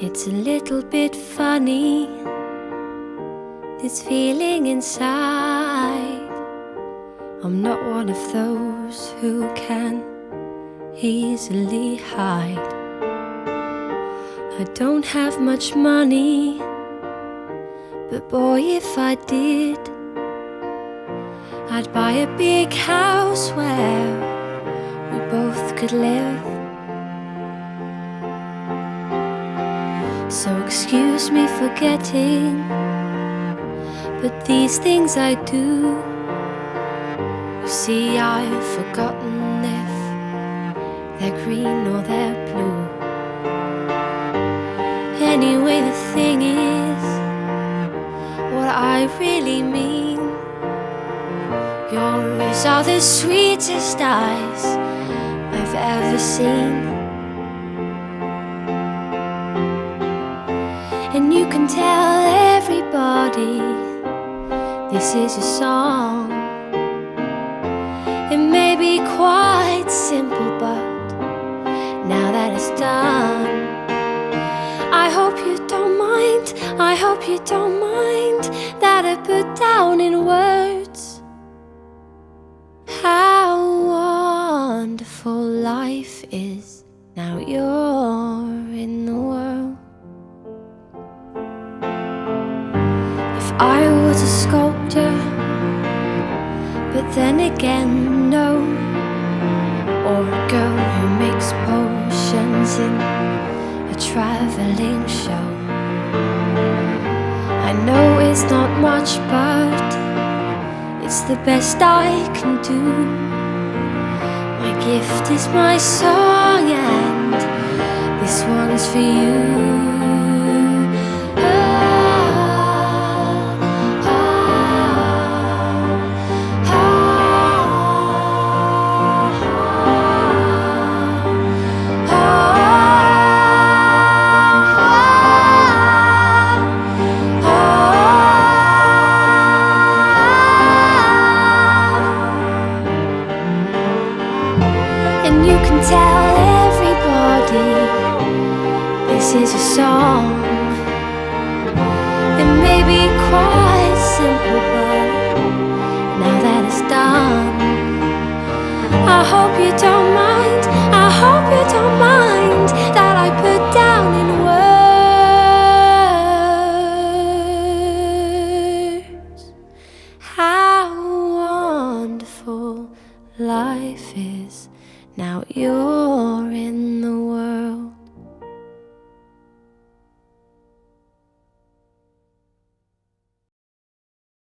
It's a little bit funny, this feeling inside. I'm not one of those who can easily hide. I don't have much money, but boy, if I did, I'd buy a big house where we both could live. So excuse me for getting, but these things I do. You see, I've forgotten if they're green or they're blue. Anyway, the thing is, what I really mean, your eyes are the sweetest eyes I've ever seen. And you can tell everybody this is a song. It may be quite simple, but now that it's done, I hope you don't mind, I hope you don't mind that I put down in words how wonderful life is now you're in the world. If I was a sculptor, but then again no, or a girl who makes potions in a traveling show. I know it's not much, but it's the best I can do. My gift is my song, and this one's for you. And you can tell everybody this is a song. It may be quite simple, but now that it's done, I hope you don't mind, I hope you don't mind that I put down in words how wonderful life is now you're in